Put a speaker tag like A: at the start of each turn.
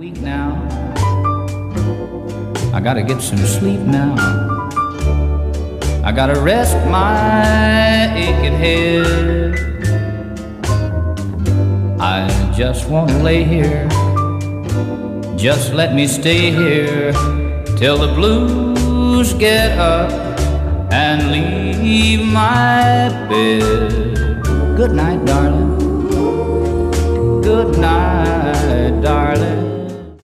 A: weak now. I gotta get some sleep now. I gotta rest my aching head. I just wanna lay here. Just let me stay here till the blues get up and leave my bed. Good night, darling. Good night, darling.